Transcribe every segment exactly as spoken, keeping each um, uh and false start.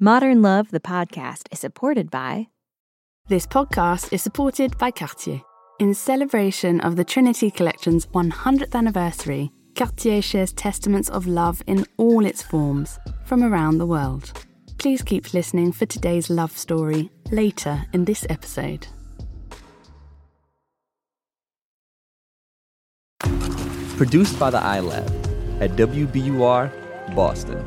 Modern Love, the podcast, is supported by... This podcast is supported by Cartier. In celebration of the Trinity Collection's one hundredth anniversary, Cartier shares testaments of love in all its forms from around the world. Please keep listening for today's love story later in this episode. Produced by the iLab at W B U R, Boston.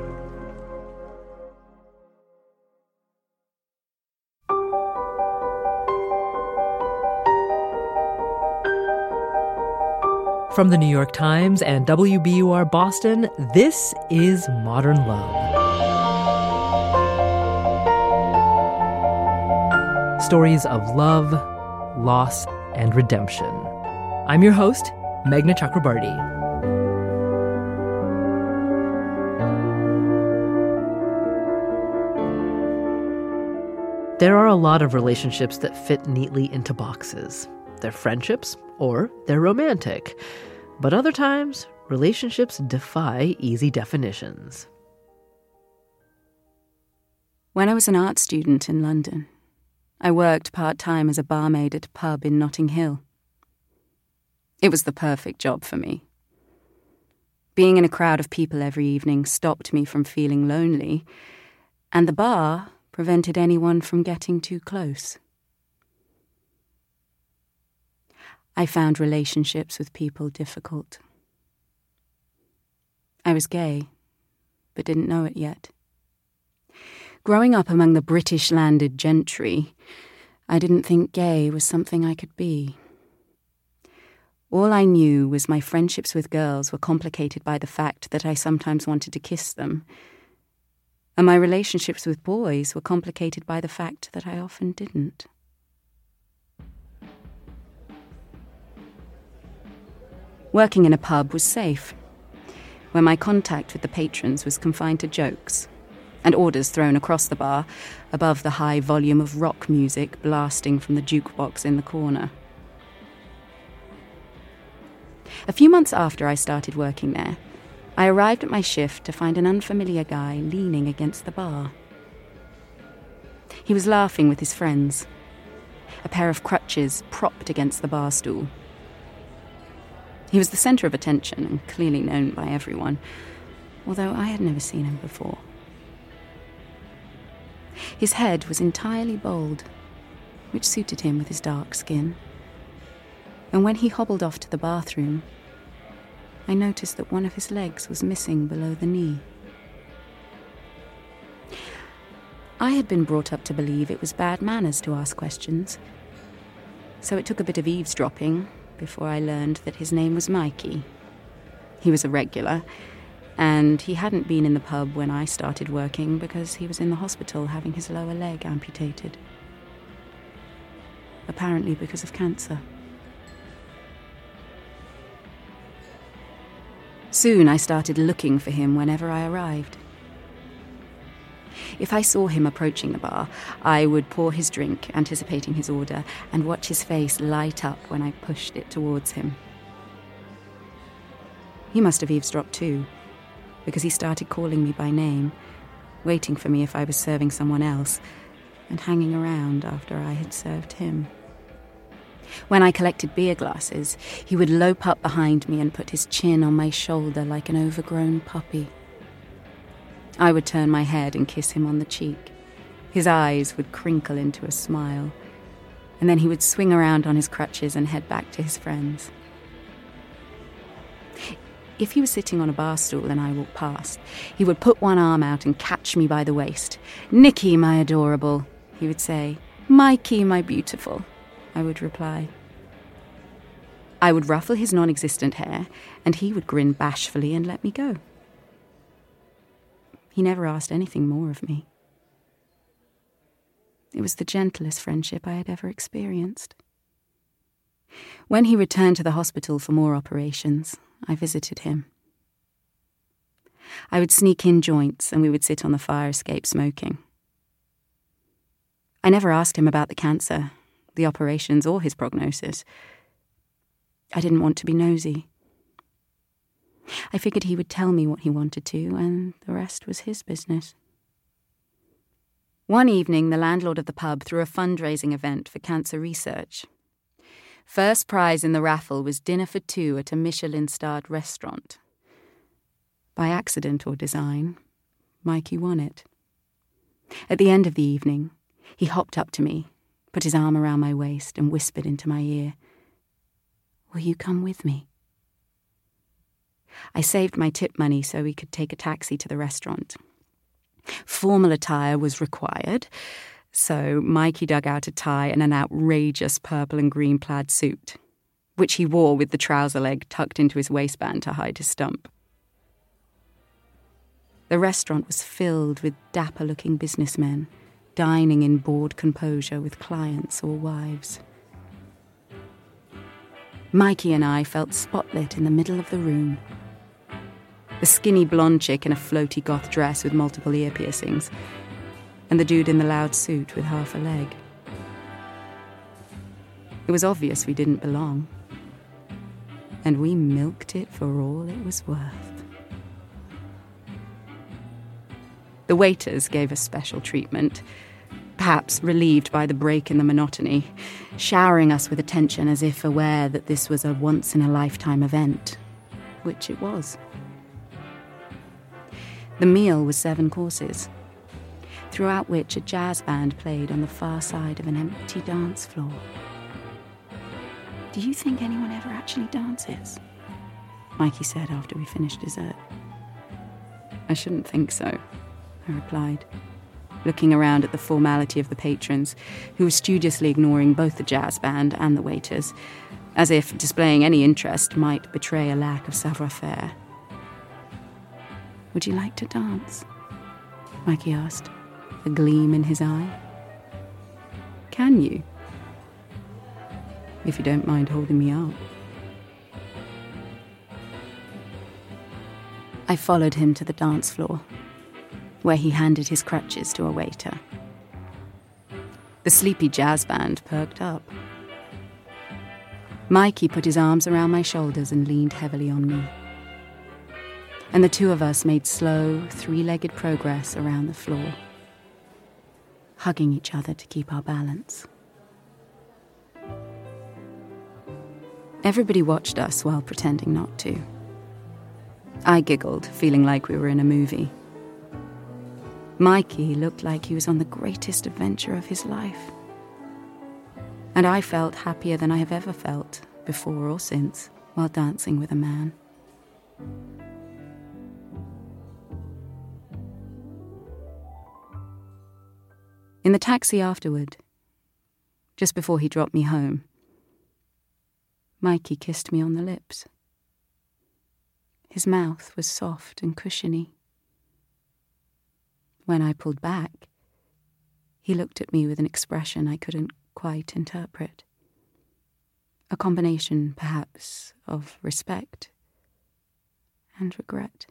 From the New York Times and W B U R Boston, this is Modern Love. Stories of love, loss, and redemption. I'm your host, Meghna Chakrabarti. There are a lot of relationships that fit neatly into boxes. They're friendships or they're romantic. But other times, relationships defy easy definitions. When I was an art student in London, I worked part-time as a barmaid at a pub in Notting Hill. It was the perfect job for me. Being in a crowd of people every evening stopped me from feeling lonely, and the bar prevented anyone from getting too close. I found relationships with people difficult. I was gay, but didn't know it yet. Growing up among the British landed gentry, I didn't think gay was something I could be. All I knew was my friendships with girls were complicated by the fact that I sometimes wanted to kiss them, and my relationships with boys were complicated by the fact that I often didn't. Working in a pub was safe, where my contact with the patrons was confined to jokes and orders thrown across the bar above the high volume of rock music blasting from the jukebox in the corner. A few months after I started working there, I arrived at my shift to find an unfamiliar guy leaning against the bar. He was laughing with his friends, a pair of crutches propped against the bar stool. He was the centre of attention and clearly known by everyone, although I had never seen him before. His head was entirely bald, which suited him with his dark skin. And when he hobbled off to the bathroom, I noticed that one of his legs was missing below the knee. I had been brought up to believe it was bad manners to ask questions, so it took a bit of eavesdropping before I learned that his name was Mikey. He was a regular, and he hadn't been in the pub when I started working because he was in the hospital having his lower leg amputated. Apparently because of cancer. Soon I started looking for him whenever I arrived. If I saw him approaching the bar, I would pour his drink, anticipating his order, and watch his face light up when I pushed it towards him. He must have eavesdropped too, because he started calling me by name, waiting for me if I was serving someone else, and hanging around after I had served him. When I collected beer glasses, he would lope up behind me and put his chin on my shoulder like an overgrown puppy. I would turn my head and kiss him on the cheek. His eyes would crinkle into a smile, and then he would swing around on his crutches and head back to his friends. If he was sitting on a bar stool and I walked past, he would put one arm out and catch me by the waist. "Nicky, my adorable," he would say. "Mikey, my beautiful," I would reply. I would ruffle his non-existent hair, and he would grin bashfully and let me go. He never asked anything more of me. It was the gentlest friendship I had ever experienced. When he returned to the hospital for more operations, I visited him. I would sneak in joints and we would sit on the fire escape smoking. I never asked him about the cancer, the operations, or his prognosis. I didn't want to be nosy. I figured he would tell me what he wanted to, and the rest was his business. One evening, the landlord of the pub threw a fundraising event for cancer research. First prize in the raffle was dinner for two at a Michelin-starred restaurant. By accident or design, Mikey won it. At the end of the evening, he hopped up to me, put his arm around my waist, and whispered into my ear, "Will you come with me?" I saved my tip money so we could take a taxi to the restaurant. Formal attire was required, so Mikey dug out a tie and an outrageous purple and green plaid suit, which he wore with the trouser leg tucked into his waistband to hide his stump. The restaurant was filled with dapper-looking businessmen, dining in bored composure with clients or wives. Mikey and I felt spotlit in the middle of the room. The skinny blonde chick in a floaty goth dress with multiple ear piercings, and the dude in the loud suit with half a leg. It was obvious we didn't belong, and we milked it for all it was worth. The waiters gave us special treatment, perhaps relieved by the break in the monotony, showering us with attention as if aware that this was a once-in-a-lifetime event, which it was. The meal was seven courses, throughout which a jazz band played on the far side of an empty dance floor. "Do you think anyone ever actually dances?" Mikey said after we finished dessert. "I shouldn't think so," I replied, looking around at the formality of the patrons, who were studiously ignoring both the jazz band and the waiters, as if displaying any interest might betray a lack of savoir-faire. "Would you like to dance?" Mikey asked, a gleam in his eye. "Can you? If you don't mind holding me up." I followed him to the dance floor, where he handed his crutches to a waiter. The sleepy jazz band perked up. Mikey put his arms around my shoulders and leaned heavily on me, and the two of us made slow, three-legged progress around the floor, hugging each other to keep our balance. Everybody watched us while pretending not to. I giggled, feeling like we were in a movie. Mikey looked like he was on the greatest adventure of his life. And I felt happier than I have ever felt, before or since, while dancing with a man. In the taxi afterward, just before he dropped me home, Mikey kissed me on the lips. His mouth was soft and cushiony. When I pulled back, he looked at me with an expression I couldn't quite interpret. A combination, perhaps, of respect and regret.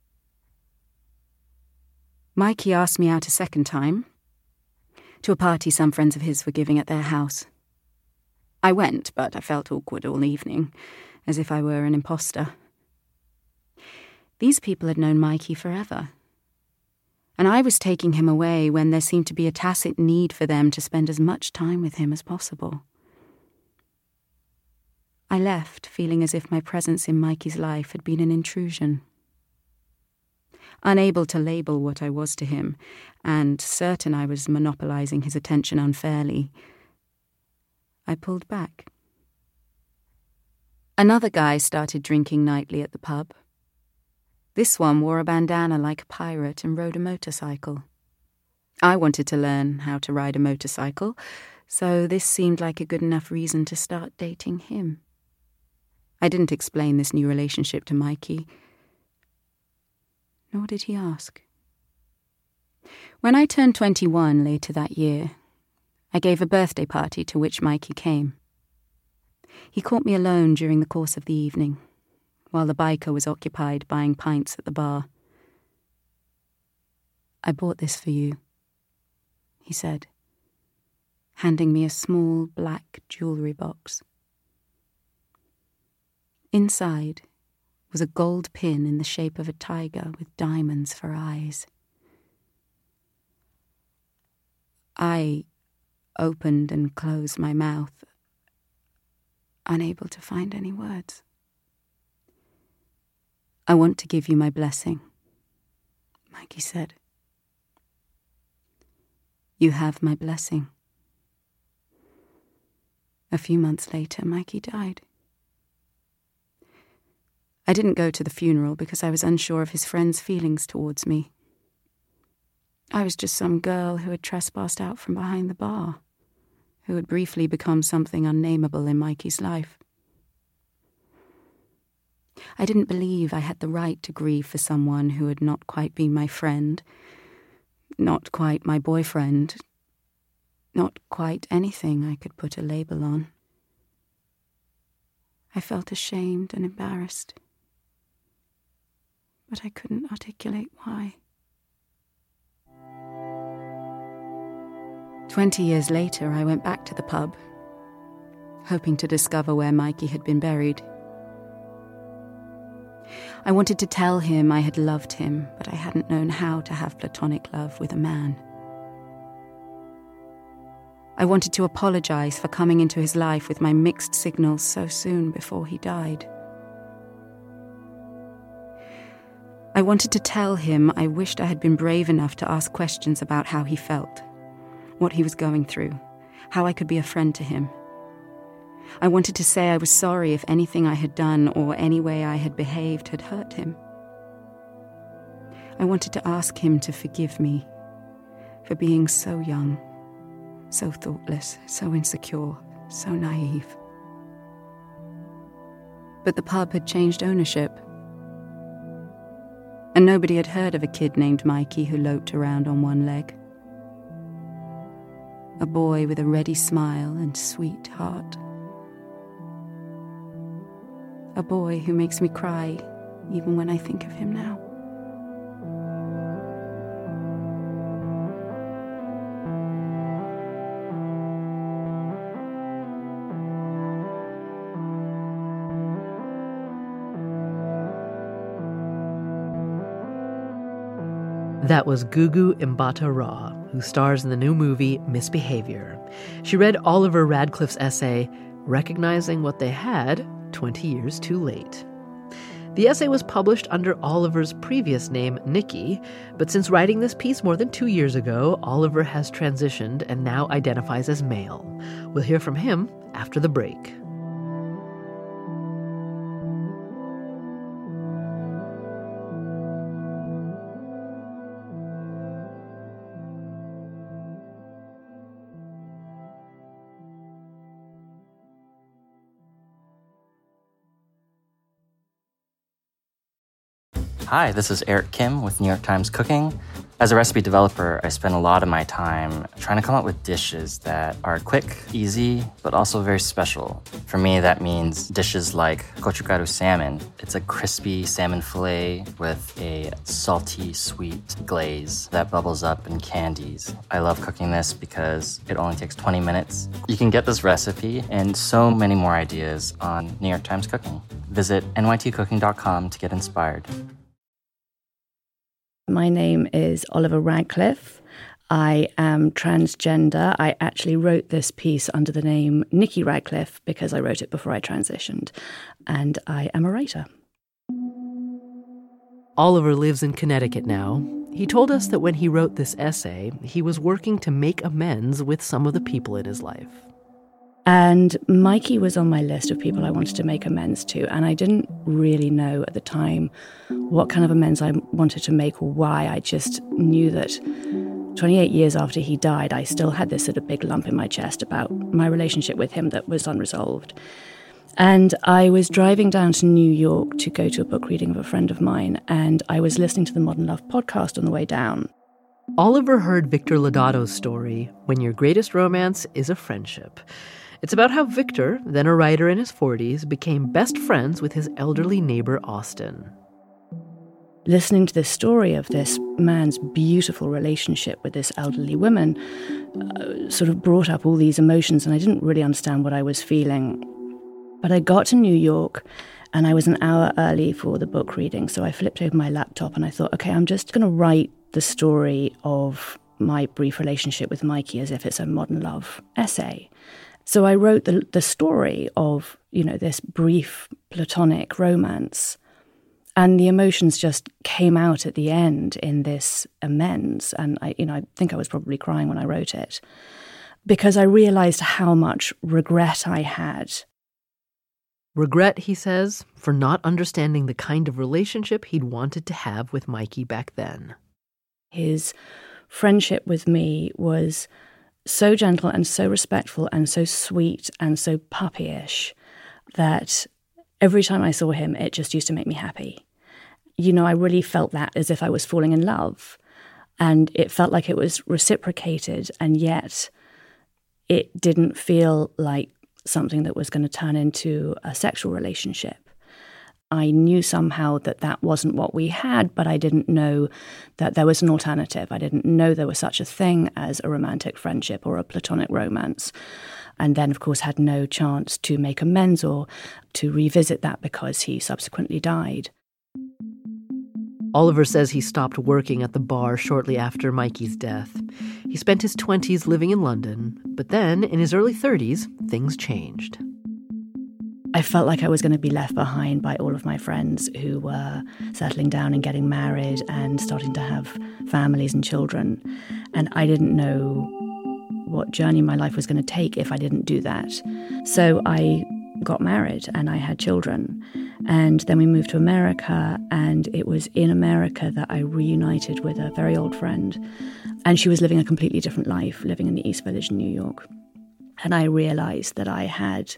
Mikey asked me out a second time, to a party some friends of his were giving at their house. I went, but I felt awkward all evening, as if I were an imposter. These people had known Mikey forever, and I was taking him away when there seemed to be a tacit need for them to spend as much time with him as possible. I left feeling as if my presence in Mikey's life had been an intrusion. Unable to label what I was to him, and certain I was monopolizing his attention unfairly, I pulled back. Another guy started drinking nightly at the pub. This one wore a bandana like a pirate and rode a motorcycle. I wanted to learn how to ride a motorcycle, so this seemed like a good enough reason to start dating him. I didn't explain this new relationship to Mikey, nor did he ask. When I turned twenty-one later that year, I gave a birthday party to which Mikey came. He caught me alone during the course of the evening, while the biker was occupied buying pints at the bar. "I bought this for you," he said, handing me a small black jewellery box. Inside was a gold pin in the shape of a tiger with diamonds for eyes. I opened and closed my mouth, unable to find any words. "I want to give you my blessing," Mikey said. "You have my blessing." A few months later, Mikey died. I didn't go to the funeral because I was unsure of his friends' feelings towards me. I was just some girl who had trespassed out from behind the bar, who had briefly become something unnameable in Mikey's life. I didn't believe I had the right to grieve for someone who had not quite been my friend, not quite my boyfriend, not quite anything I could put a label on. I felt ashamed and embarrassed, but I couldn't articulate why. Twenty years later, I went back to the pub, hoping to discover where Mikey had been buried. I wanted to tell him I had loved him, but I hadn't known how to have platonic love with a man. I wanted to apologize for coming into his life with my mixed signals so soon before he died. I wanted to tell him I wished I had been brave enough to ask questions about how he felt, what he was going through, how I could be a friend to him. I wanted to say I was sorry if anything I had done or any way I had behaved had hurt him. I wanted to ask him to forgive me for being so young, so thoughtless, so insecure, so naive. But the pub had changed ownership, and nobody had heard of a kid named Mikey who loped around on one leg. A boy with a ready smile and sweet heart. A boy who makes me cry even when I think of him now. That was Gugu Mbatha-Raw, who stars in the new movie Misbehavior. She read Oliver Radcliffe's essay, Recognizing What They Had, twenty years Too Late. The essay was published under Oliver's previous name, Nikki, but since writing this piece more than two years ago, Oliver has transitioned and now identifies as male. We'll hear from him after the break. Hi, this is Eric Kim with New York Times Cooking. As a recipe developer, I spend a lot of my time trying to come up with dishes that are quick, easy, but also very special. For me, that means dishes like gochugaru salmon. It's a crispy salmon fillet with a salty, sweet glaze that bubbles up and candies. I love cooking this because it only takes twenty minutes. You can get this recipe and so many more ideas on New York Times Cooking. Visit N Y T cooking dot com to get inspired. My name is Oliver Radcliffe. I am transgender. I actually wrote this piece under the name Nikki Radcliffe because I wrote it before I transitioned, and I am a writer. Oliver lives in Connecticut now. He told us that when he wrote this essay, he was working to make amends with some of the people in his life. And Mikey was on my list of people I wanted to make amends to, and I didn't really know at the time what kind of amends I wanted to make or why. I just knew that twenty-eight years after he died, I still had this sort of big lump in my chest about my relationship with him that was unresolved. And I was driving down to New York to go to a book reading of a friend of mine, and I was listening to the Modern Love podcast on the way down. Oliver heard Victor Lodato's story, When Your Greatest Romance is a Friendship. It's about how Victor, then a writer in his forties, became best friends with his elderly neighbor, Austin. Listening to this story of this man's beautiful relationship with this elderly woman uh, sort of brought up all these emotions, and I didn't really understand what I was feeling. But I got to New York, and I was an hour early for the book reading, so I flipped open my laptop and I thought, okay, I'm just going to write the story of my brief relationship with Mikey as if it's a modern love essay. So I wrote the the story of, you know, this brief platonic romance, and the emotions just came out at the end in this amends. And I, you know, I think I was probably crying when I wrote it, because I realized how much regret I had. Regret, he says, for not understanding the kind of relationship he'd wanted to have with Mikey back then. His friendship with me was so gentle and so respectful and so sweet and so puppyish that every time I saw him, it just used to make me happy. You know, I really felt that as if I was falling in love, and it felt like it was reciprocated, and yet it didn't feel like something that was going to turn into a sexual relationship. I knew somehow that that wasn't what we had, but I didn't know that there was an alternative. I didn't know there was such a thing as a romantic friendship or a platonic romance. And then, of course, had no chance to make amends or to revisit that because he subsequently died. Oliver says he stopped working at the bar shortly after Mikey's death. He spent his twenties living in London, but then, in his early thirties, things changed. I felt like I was going to be left behind by all of my friends who were settling down and getting married and starting to have families and children. And I didn't know what journey my life was going to take if I didn't do that. So I got married and I had children. And then we moved to America, and it was in America that I reunited with a very old friend. And she was living a completely different life, living in the East Village in New York. And I realized that I had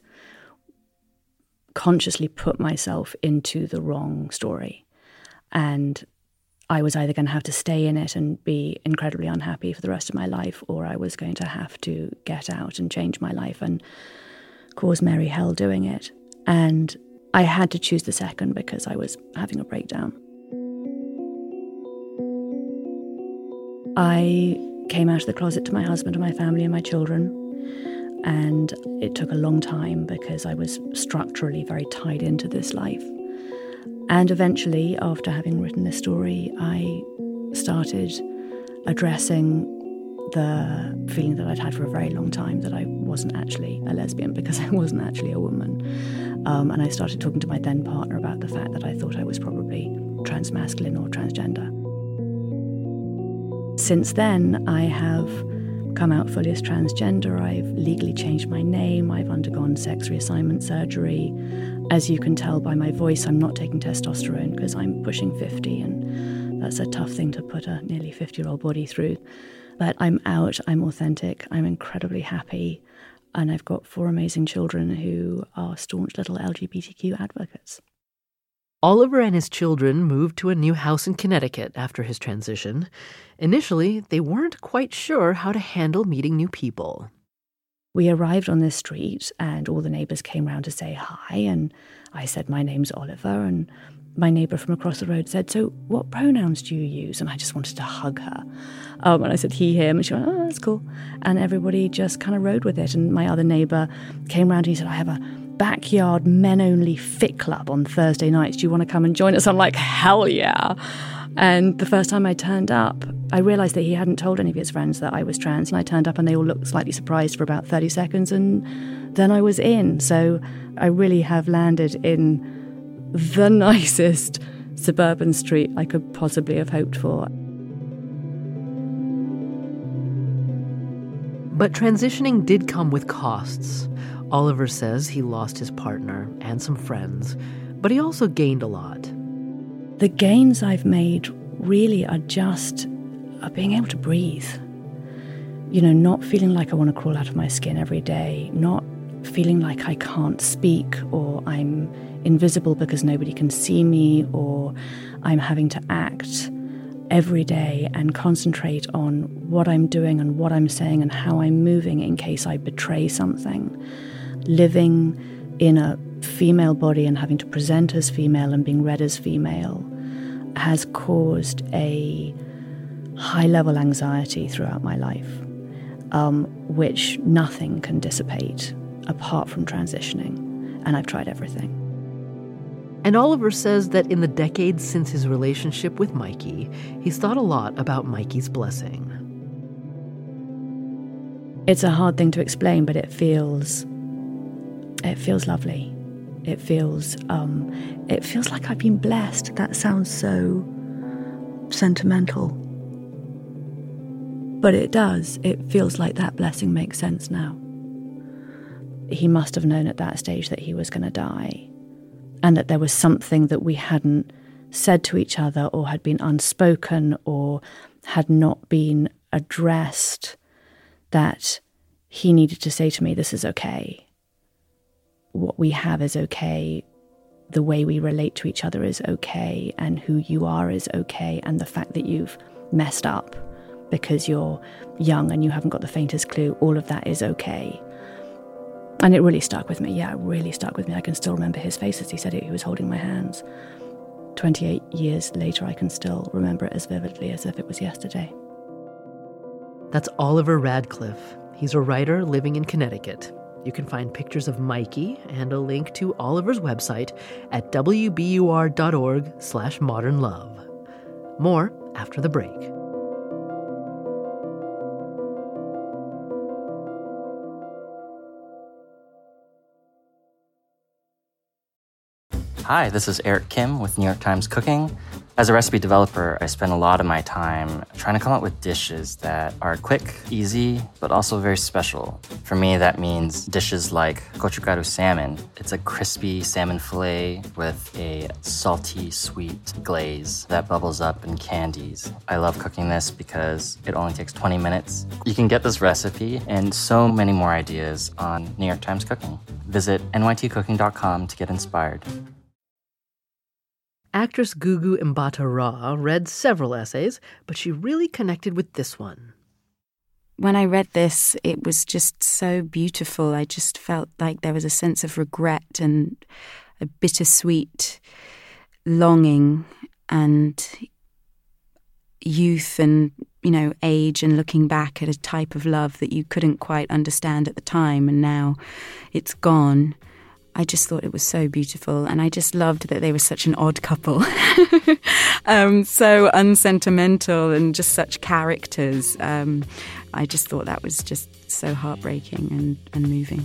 consciously put myself into the wrong story. And I was either going to have to stay in it and be incredibly unhappy for the rest of my life, or I was going to have to get out and change my life and cause Mary hell doing it. And I had to choose the second because I was having a breakdown. I came out of the closet to my husband and my family and my children. And it took a long time because I was structurally very tied into this life. And eventually, after having written this story, I started addressing the feeling that I'd had for a very long time that I wasn't actually a lesbian because I wasn't actually a woman. Um, and I started talking to my then partner about the fact that I thought I was probably transmasculine or transgender. Since then, I have come out fully as transgender. I've legally changed my name. I've undergone sex reassignment surgery. As you can tell by my voice, I'm not taking testosterone because I'm pushing fifty, and that's a tough thing to put a nearly fifty-year-old body through. But I'm out, I'm authentic, I'm incredibly happy, and I've got four amazing children who are staunch little L G B T Q advocates. Oliver and his children moved to a new house in Connecticut after his transition. Initially, they weren't quite sure how to handle meeting new people. We arrived on this street and all the neighbours came round to say hi, and I said, my name's Oliver, and my neighbour from across the road said, so what pronouns do you use? And I just wanted to hug her. Um, and I said, he, him, and she went, oh, that's cool. And everybody just kind of rode with it. And my other neighbour came round and he said, I have a backyard men-only fit club on Thursday nights. Do you want to come and join us? I'm like, hell yeah. And the first time I turned up, I realised that he hadn't told any of his friends that I was trans. And I turned up and they all looked slightly surprised for about thirty seconds. And then I was in. So I really have landed in the nicest suburban street I could possibly have hoped for. But transitioning did come with costs. Oliver says he lost his partner and some friends, but he also gained a lot. The gains I've made really are just are being able to breathe. You know, not feeling like I want to crawl out of my skin every day, not feeling like I can't speak or I'm invisible because nobody can see me, or I'm having to act every day and concentrate on what I'm doing and what I'm saying and how I'm moving in case I betray something. Living in a female body and having to present as female and being read as female has caused a high-level anxiety throughout my life, um, which nothing can dissipate apart from transitioning. And I've tried everything. And Oliver says that in the decades since his relationship with Mikey, he's thought a lot about Mikey's blessing. It's a hard thing to explain, but it feels, it feels lovely. It feels, um, it feels like I've been blessed. That sounds so sentimental. But it does. It feels like that blessing makes sense now. He must have known at that stage that he was going to die, and that there was something that we hadn't said to each other, or had been unspoken, or had not been addressed, that he needed to say to me, this is okay. What we have is okay. The way we relate to each other is okay. And who you are is okay. And the fact that you've messed up because you're young and you haven't got the faintest clue, all of that is okay. And it really stuck with me. Yeah, it really stuck with me. I can still remember his face as he said it. He was holding my hands. twenty-eight years later, I can still remember it as vividly as if it was yesterday. That's Oliver Radcliffe. He's a writer living in Connecticut. You can find pictures of Mikey and a link to Oliver's website at w b u r dot org slash modern love. More after the break. Hi, this is Eric Kim with New York Times Cooking. As a recipe developer, I spend a lot of my time trying to come up with dishes that are quick, easy, but also very special. For me, that means dishes like gochugaru salmon. It's a crispy salmon fillet with a salty, sweet glaze that bubbles up in candies. I love cooking this because it only takes twenty minutes. You can get this recipe and so many more ideas on New York Times Cooking. Visit n y t cooking dot com to get inspired. Actress Gugu Mbatha-Raw read several essays, but she really connected with this one. When I read this, it was just so beautiful. I just felt like there was a sense of regret and a bittersweet longing and youth and, you know, age, and looking back at a type of love that you couldn't quite understand at the time, and now it's gone. I just thought it was so beautiful, and I just loved that they were such an odd couple. um, so unsentimental and just such characters. Um, I just thought that was just so heartbreaking and, and moving.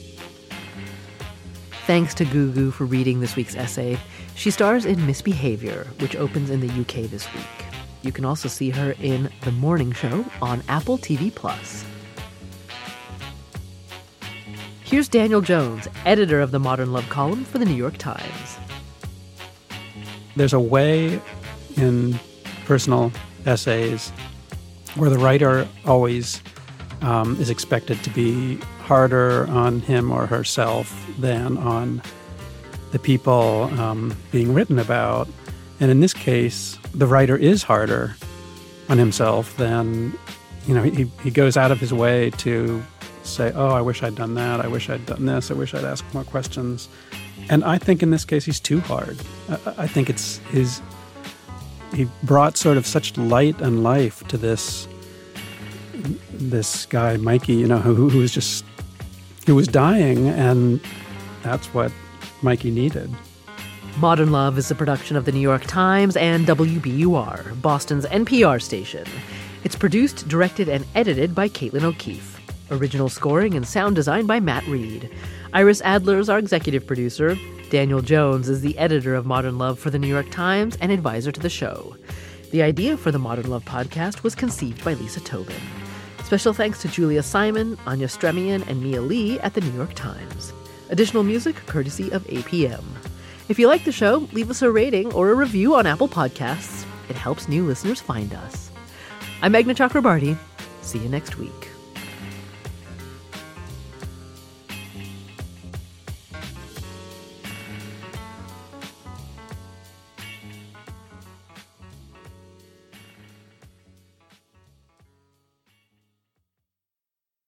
Thanks to Gugu for reading this week's essay. She stars in Misbehavior, which opens in the U K this week. You can also see her in The Morning Show on Apple T V Plus. Here's Daniel Jones, editor of the Modern Love column for the New York Times. There's a way in personal essays where the writer always um, is expected to be harder on him or herself than on the people um, being written about. And in this case, the writer is harder on himself than, you know, he, he goes out of his way to say, oh, I wish I'd done that, I wish I'd done this, I wish I'd asked more questions. And I think in this case he's too hard. I, I think it's his, he brought sort of such light and life to this this guy, Mikey, you know, who, who was just, who was dying, and that's what Mikey needed. Modern Love is a production of the New York Times and W B U R, Boston's N P R station. It's produced, directed, and edited by Caitlin O'Keefe. Original scoring and sound design by Matt Reed. Iris Adler is our executive producer. Daniel Jones is the editor of Modern Love for the New York Times and advisor to the show. The idea for the Modern Love podcast was conceived by Lisa Tobin. Special thanks to Julia Simon, Anya Stremian, and Mia Lee at the New York Times. Additional music courtesy of A P M. If you like the show, leave us a rating or a review on Apple Podcasts. It helps new listeners find us. I'm Meghna Chakrabarty. See you next week.